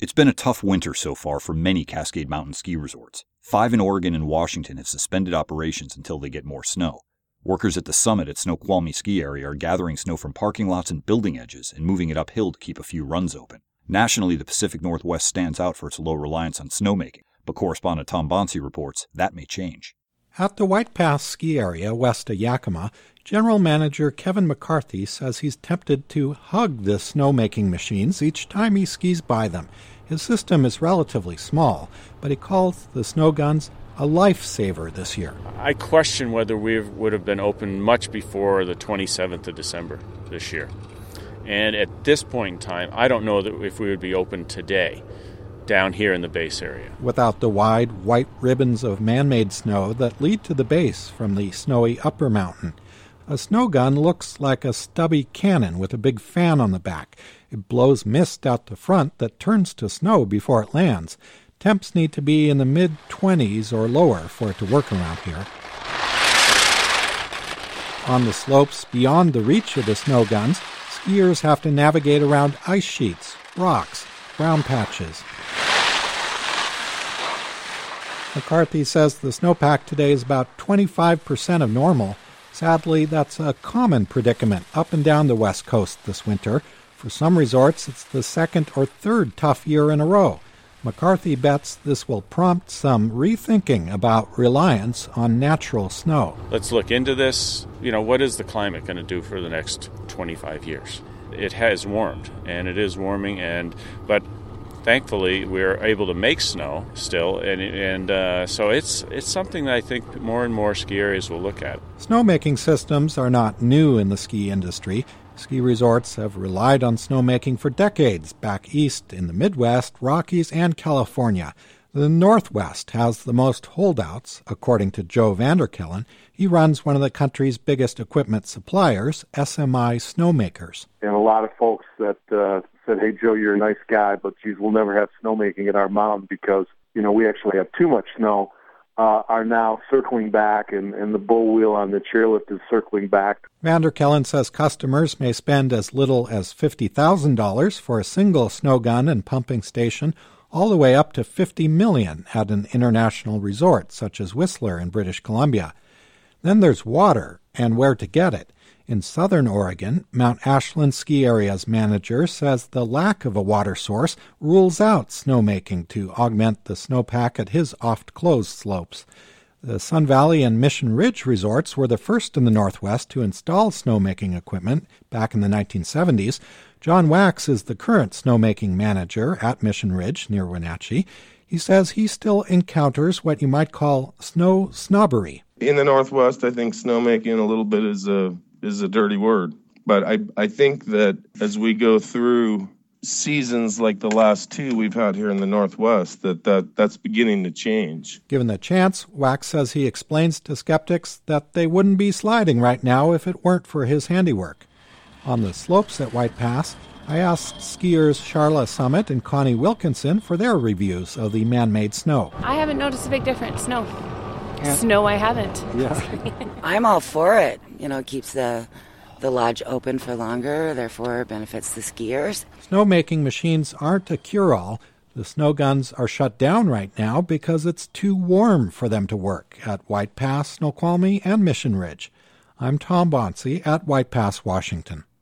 It's been a tough winter so far for many Cascade Mountain ski resorts. 5 in Oregon and Washington have suspended operations until they get more snow. Workers at the summit at Snoqualmie Ski Area are gathering snow from parking lots and building edges and moving it uphill to keep a few runs open. Nationally, the Pacific Northwest stands out for its low reliance on snowmaking, but correspondent Tom Bonsi reports that may change. At the White Pass ski area west of Yakima, General Manager Kevin McCarthy says he's tempted to hug the snowmaking machines each time he skis by them. His system is relatively small, but he calls the snow guns a lifesaver this year. I question whether we would have been open much before the 27th of December this year. And at this point in time, I don't know that if we would be open today down here in the base area. Without the wide white ribbons of man-made snow that lead to the base from the snowy upper mountain. A snow gun looks like a stubby cannon with a big fan on the back. It blows mist out the front that turns to snow before it lands. Temps need to be in the mid-20s or lower for it to work around here. On the slopes beyond the reach of the snow guns, skiers have to navigate around ice sheets, rocks, brown patches. McCarthy says the snowpack today is about 25% of normal. Sadly, that's a common predicament up and down the West Coast this winter. For some resorts, it's the second or third tough year in a row. McCarthy bets this will prompt some rethinking about reliance on natural snow. Let's look into this. What is the climate going to do for the next 25 years? It has warmed, and it is warming, but thankfully we're able to make snow still, and so it's something that I think more and more ski areas will look at. Snowmaking systems are not new in the ski industry. Ski resorts have relied on snowmaking for decades back east in the Midwest, Rockies, and California. The Northwest has the most holdouts, according to Joe Vanderkellen. He runs one of the country's biggest equipment suppliers, SMI Snowmakers. And a lot of folks that said, hey, Joe, you're a nice guy, but geez, we'll never have snowmaking at our mountain because, we actually have too much snow, are now circling back, and the bull wheel on the chairlift is circling back. Vanderkellen says customers may spend as little as $50,000 for a single snow gun and pumping station, all the way up to $50 million at an international resort such as Whistler in British Columbia. Then there's water and where to get it. In southern Oregon, Mount Ashland Ski Area's manager says the lack of a water source rules out snowmaking to augment the snowpack at his oft-closed slopes. The Sun Valley and Mission Ridge resorts were the first in the Northwest to install snowmaking equipment back in the 1970s. John Wax is the current snowmaking manager at Mission Ridge near Wenatchee. He says he still encounters what you might call snow snobbery. In the Northwest, I think snowmaking a little bit is a dirty word. But I think that as we go through seasons like the last two we've had here in the Northwest, that's beginning to change. Given the chance, Wax says he explains to skeptics that they wouldn't be sliding right now if it weren't for his handiwork. On the slopes at White Pass, I asked skiers Charla Summit and Connie Wilkinson for their reviews of the man-made snow. I haven't noticed a big difference, no. Yeah. Snow, I haven't. Yeah. I'm all for it. It keeps the lodge open for longer, therefore benefits the skiers. Snowmaking machines aren't a cure-all. The snow guns are shut down right now because it's too warm for them to work at White Pass, Snoqualmie, and Mission Ridge. I'm Tom Bonsi at White Pass, Washington.